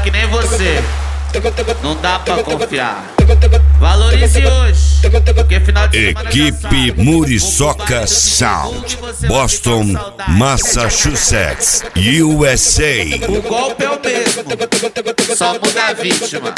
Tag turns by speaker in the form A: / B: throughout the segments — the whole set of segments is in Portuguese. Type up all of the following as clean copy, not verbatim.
A: que nem você, não dá pra confiar. Valorize hoje, porque final de semana
B: Equipe Muriçoca Sound, Boston, Massachusetts, USA.
A: o golpe é o mesmo, só muda a vítima.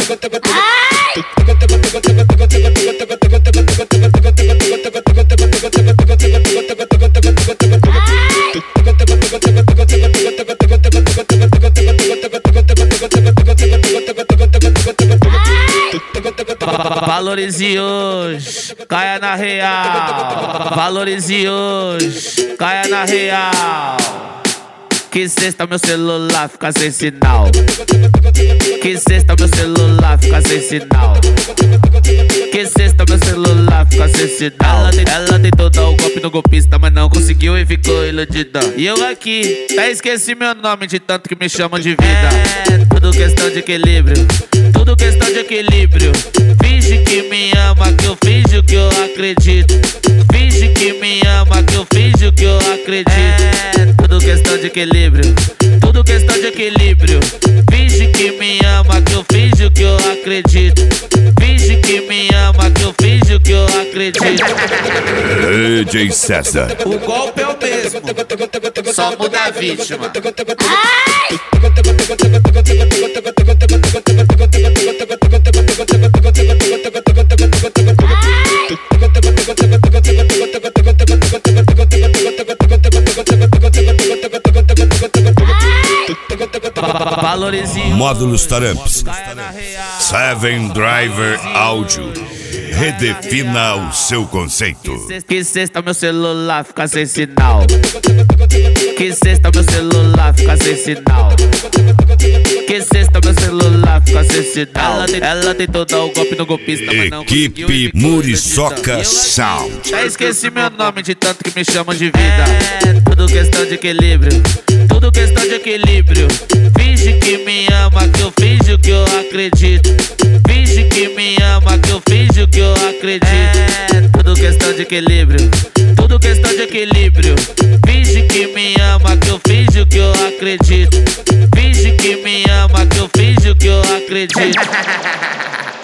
A: Valorize hoje, caia na real. Valorize hoje, caia na real. Que sexta meu celular fica sem sinal. Que sexta meu celular fica sem sinal. Que sexta meu celular fica sem sinal. Ela tentou dar o golpe no golpista, mas não conseguiu e ficou iludida. E eu aqui, até esqueci meu nome de tanto que me chamam de vida. É tudo questão de equilíbrio, tudo questão de equilíbrio. Finge que me ama, que eu finjo que eu acredito. Finge que me ama, que eu finjo que eu acredito. É tudo questão de equilíbrio, tudo questão de equilíbrio. Finge que me ama, que eu finjo que eu acredito. Finge que me ama, que eu finjo que eu acredito.
B: DJ César.
A: O golpe é o mesmo, só muda a vítima. Valorize
B: Módulos Taramps, Seven Driver Áudio. Redefina o seu conceito.
A: que sexta meu celular fica sem sinal. Que sexta meu celular fica sem sinal. Que sexta meu celular fica sem sinal. Ela tentou dar o golpe no golpista, mas não conseguiu.
B: Equipe Muriçoca Sound.
A: Já esqueci meu nome de tanto que me chamam de vida. É tudo questão de equilíbrio, tudo questão de equilíbrio. Finge que me ama, que eu finjo que eu acredito. Finge que me ama, que eu finjo que eu acredito. É tudo questão de equilíbrio, tudo questão de equilíbrio. Finge que me ama, que eu finjo que eu acredito. Finge que me ama, que eu finjo que eu acredito.